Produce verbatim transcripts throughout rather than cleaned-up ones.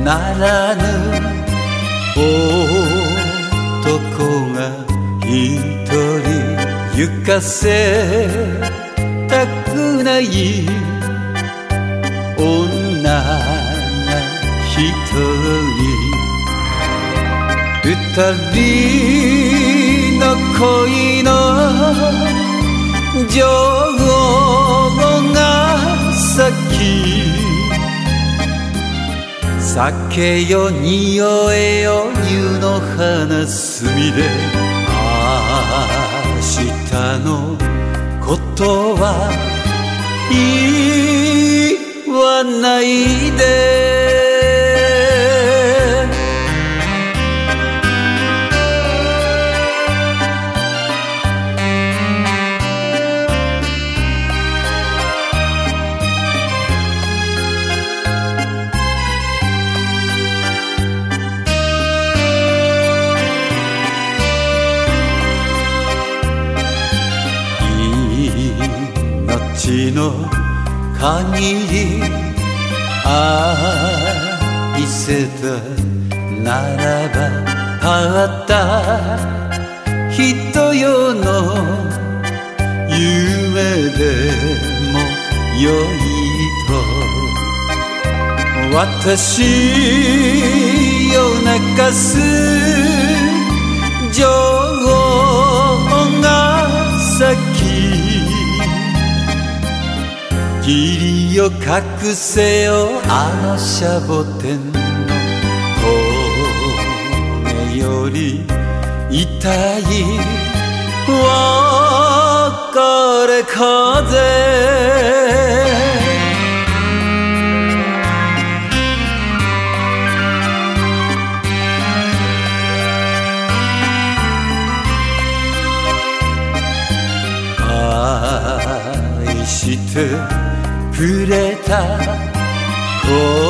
ならぬ男が一人行かせたくない女が一人二人の恋の情報が先酒よ匂えよ湯の花摘みで明日のことは言わないで命の限り愛せたならばたった人よの夢でもよいと私を泣かす情報が先霧を隠せよあのシャボテンの峠より痛い別れ風愛してくれた小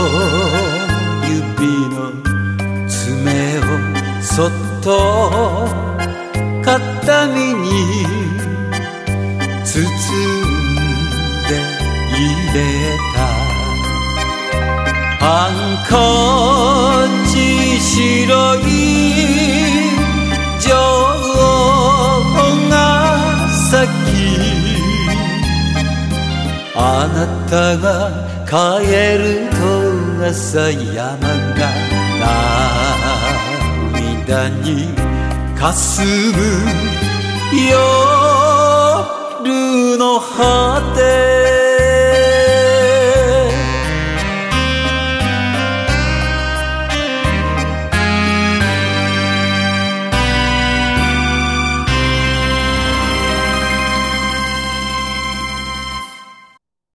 指の爪をそっと形見に包んで入れたハンカチ白い情報が先あなたが帰ると朝山が涙にかすむよ